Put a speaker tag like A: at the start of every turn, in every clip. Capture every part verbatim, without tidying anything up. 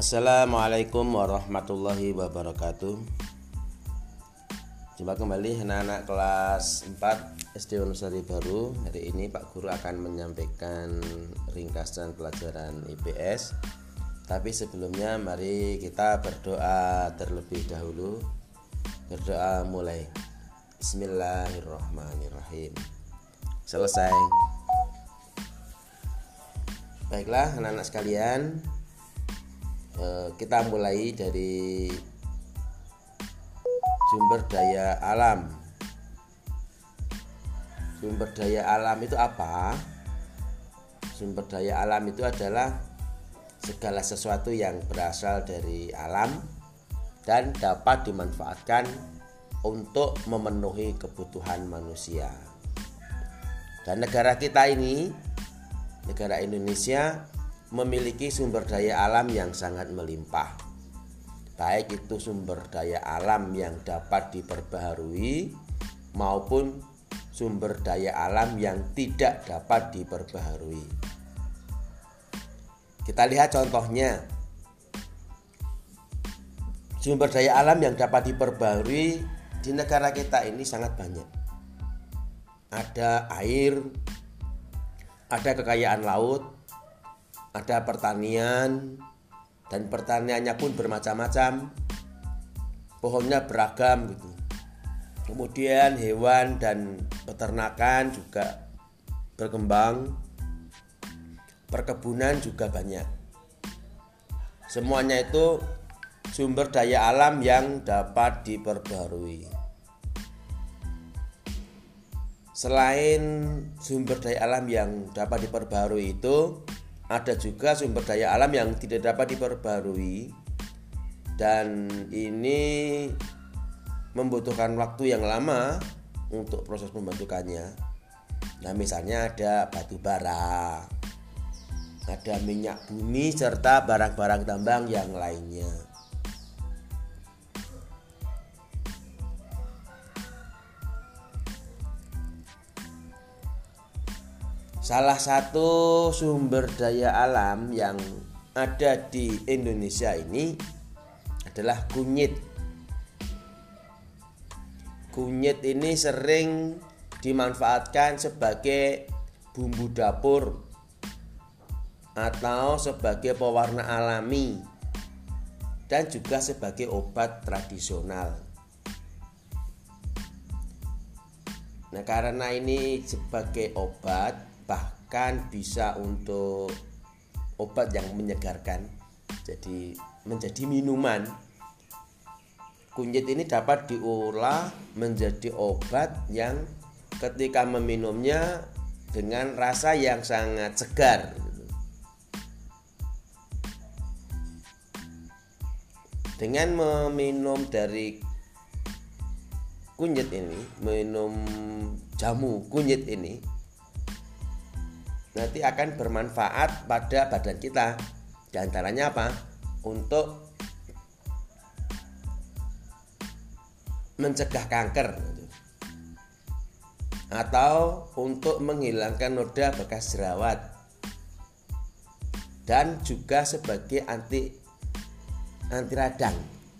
A: Assalamualaikum warahmatullahi wabarakatuh. Jumpa kembali anak-anak kelas empat S D Wonosari Baru. Hari ini Pak Guru akan menyampaikan ringkasan pelajaran I P S. Tapi sebelumnya mari kita berdoa terlebih dahulu. Berdoa mulai. Bismillahirrahmanirrahim. Selesai. Baiklah anak-anak sekalian, kita mulai dari sumber daya alam. Sumber daya alam itu apa? Sumber daya alam itu adalah segala sesuatu yang berasal dari alam dan dapat dimanfaatkan untuk memenuhi kebutuhan manusia. Dan negara kita ini, negara Indonesia, memiliki sumber daya alam yang sangat melimpah. Baik itu sumber daya alam yang dapat diperbaharui maupun sumber daya alam yang tidak dapat diperbaharui. Kita lihat contohnya. Sumber daya alam yang dapat diperbaharui di negara kita ini sangat banyak. Ada air, ada kekayaan laut, ada pertanian, dan pertaniannya pun bermacam-macam, pohonnya beragam gitu. Kemudian hewan dan peternakan juga berkembang, perkebunan juga banyak. Semuanya itu sumber daya alam yang dapat diperbarui. Selain sumber daya alam yang dapat diperbarui itu, ada juga sumber daya alam yang tidak dapat diperbarui, dan ini membutuhkan waktu yang lama untuk proses pembentukannya. Nah, misalnya ada batu bara, ada minyak bumi, serta barang-barang tambang yang lainnya. Salah satu sumber daya alam yang ada di Indonesia ini adalah kunyit. Kunyit ini sering dimanfaatkan sebagai bumbu dapur atau sebagai pewarna alami dan juga sebagai obat tradisional. Nah, karena ini sebagai obat, bahkan bisa untuk obat yang menyegarkan, jadi menjadi minuman. Kunyit ini dapat diolah menjadi obat yang ketika meminumnya dengan rasa yang sangat segar. Dengan meminum dari kunyit ini, minum jamu kunyit ini, nanti akan bermanfaat pada badan kita. Di antaranya apa? Untuk mencegah kanker atau untuk menghilangkan noda bekas jerawat, dan juga sebagai anti anti radang.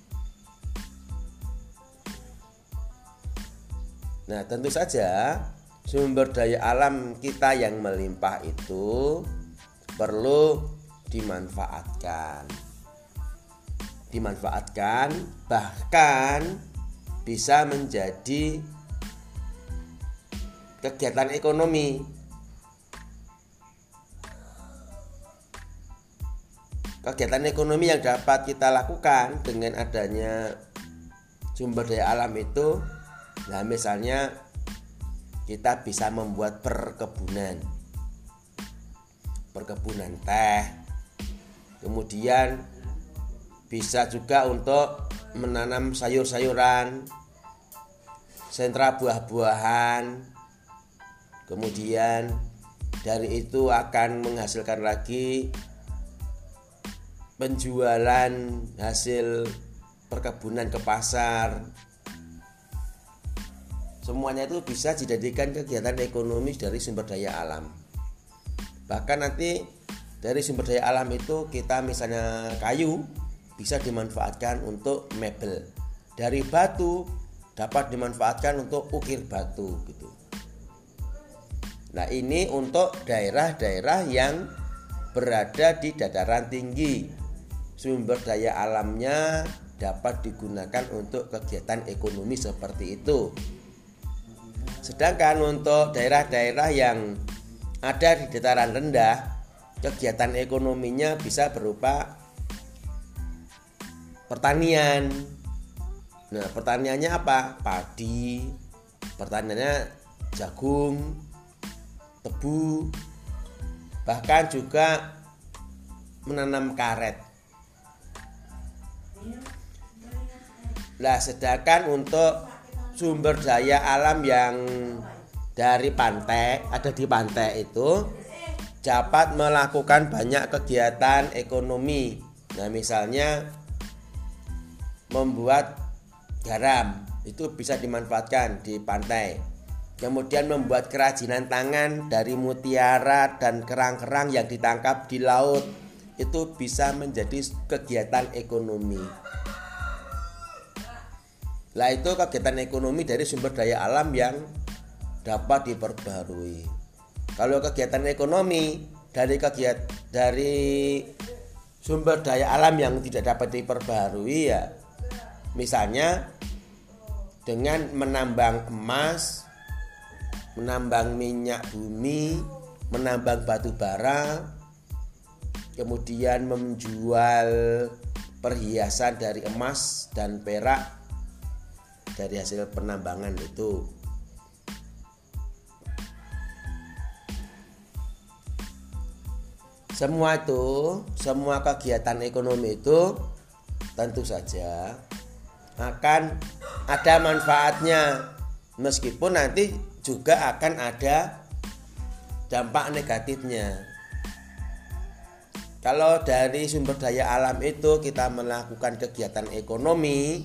A: Nah, tentu saja sumber daya alam kita yang melimpah itu perlu dimanfaatkan. Dimanfaatkan bahkan bisa menjadi kegiatan ekonomi. Kegiatan ekonomi yang dapat kita lakukan dengan adanya sumber daya alam itu, nah misalnya kita bisa membuat perkebunan perkebunan teh, kemudian bisa juga untuk menanam sayur-sayuran, sentra buah-buahan, kemudian dari itu akan menghasilkan lagi penjualan hasil perkebunan ke pasar. Semuanya itu bisa dijadikan kegiatan ekonomi dari sumber daya alam. Bahkan nanti Dari sumber daya alam itu kita misalnya kayu bisa dimanfaatkan untuk mebel. Dari batu dapat dimanfaatkan untuk ukir batu gitu. Nah, ini untuk daerah-daerah yang berada di dataran tinggi. Sumber daya alamnya dapat digunakan untuk kegiatan ekonomi seperti itu. Sedangkan untuk daerah-daerah yang ada di dataran rendah, kegiatan ekonominya bisa berupa pertanian. Nah, pertaniannya apa? Padi, pertaniannya jagung, tebu, bahkan juga menanam karet. Nah, sedangkan untuk sumber daya alam yang dari pantai, ada di pantai itu dapat melakukan banyak kegiatan ekonomi. Nah, misalnya membuat garam itu bisa dimanfaatkan di pantai. Kemudian membuat kerajinan tangan dari mutiara dan kerang-kerang yang ditangkap di laut itu bisa menjadi kegiatan ekonomi. Nah, itu kegiatan ekonomi dari sumber daya alam yang dapat diperbarui. Kalau kegiatan ekonomi dari kegiatan dari sumber daya alam yang tidak dapat diperbarui, ya misalnya dengan menambang emas, menambang minyak bumi, menambang batu bara, kemudian menjual perhiasan dari emas dan perak dari hasil penambangan itu. Semua itu, semua kegiatan ekonomi itu tentu saja akan ada manfaatnya, meskipun nanti juga akan ada dampak negatifnya. Kalau dari sumber daya alam itu kita melakukan kegiatan ekonomi,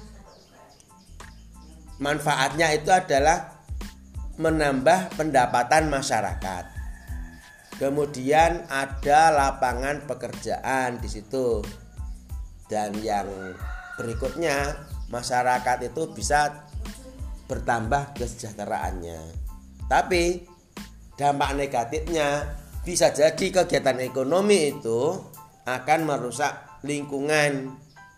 A: manfaatnya itu adalah menambah pendapatan masyarakat. Kemudian ada lapangan pekerjaan di situ. Dan yang berikutnya, masyarakat itu bisa bertambah kesejahteraannya. Tapi dampak negatifnya bisa jadi kegiatan ekonomi itu akan merusak lingkungan.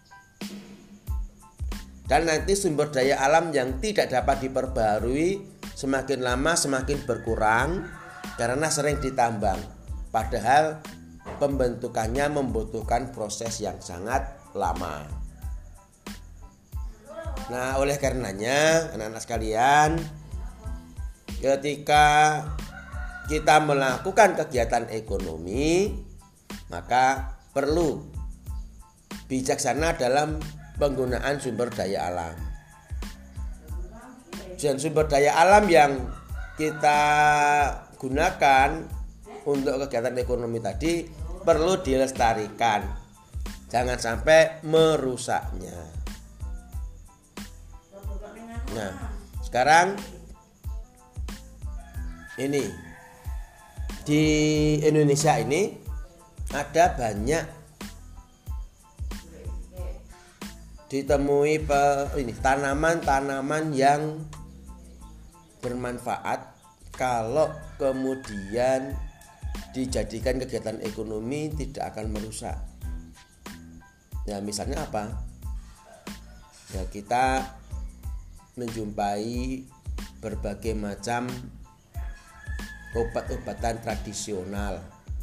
A: Dan nanti sumber daya alam yang tidak dapat diperbarui semakin lama semakin berkurang karena sering ditambang. Padahal pembentukannya membutuhkan proses yang sangat lama. Nah, oleh karenanya anak-anak sekalian, ketika kita melakukan kegiatan ekonomi, maka perlu bijaksana dalam penggunaan sumber daya alam. Dan sumber daya alam yang kita gunakan untuk kegiatan ekonomi tadi perlu dilestarikan, jangan sampai merusaknya. Nah, sekarang ini di Indonesia ini ada banyak ditemui pe, ini tanaman-tanaman yang bermanfaat kalau kemudian dijadikan kegiatan ekonomi tidak akan merusak. Ya, misalnya apa? Ya, kita menjumpai berbagai macam obat-obatan tradisional.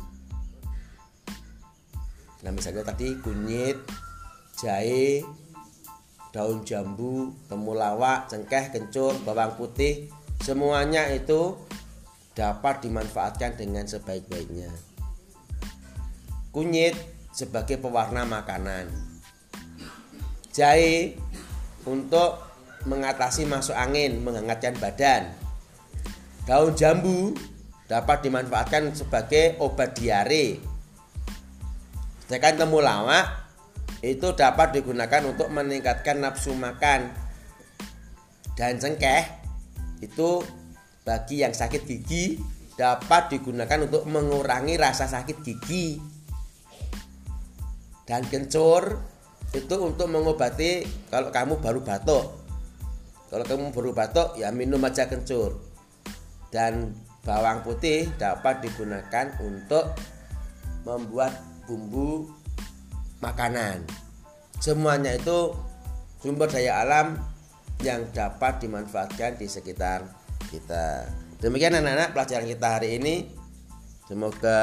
A: Nah, misalnya tadi kunyit, jahe, daun jambu, temulawak, cengkeh, kencur, bawang putih, semuanya itu dapat dimanfaatkan dengan sebaik-baiknya. Kunyit sebagai pewarna makanan, jahe untuk mengatasi masuk angin, menghangatkan badan, daun jambu dapat dimanfaatkan sebagai obat diare, sedangkan temulawak itu dapat digunakan untuk meningkatkan nafsu makan, dan cengkeh itu bagi yang sakit gigi dapat digunakan untuk mengurangi rasa sakit gigi. Dan kencur itu untuk mengobati kalau kamu baru batuk. Kalau kamu baru batuk ya minum aja kencur. Dan bawang putih dapat digunakan untuk membuat bumbu makanan. Semuanya itu sumber daya alam yang dapat dimanfaatkan di sekitar kita. Demikian anak-anak pelajaran kita hari ini. Semoga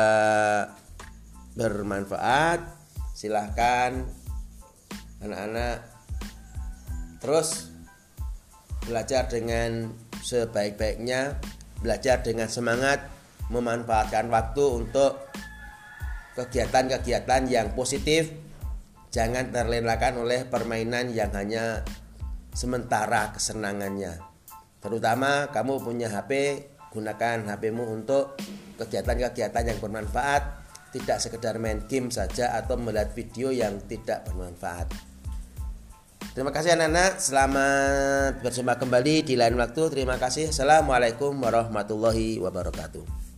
A: bermanfaat. Silahkan anak-anak terus belajar dengan sebaik-baiknya, belajar dengan semangat, memanfaatkan waktu untuk kegiatan-kegiatan yang positif. Jangan terlenakan oleh permainan yang hanya sementara kesenangannya. Terutama kamu punya H P, gunakan H P-mu untuk kegiatan-kegiatan yang bermanfaat, tidak sekedar main game saja atau melihat video yang tidak bermanfaat. Terima kasih anak-anak, selamat berjumpa kembali di lain waktu. Terima kasih. Assalamualaikum warahmatullahi wabarakatuh.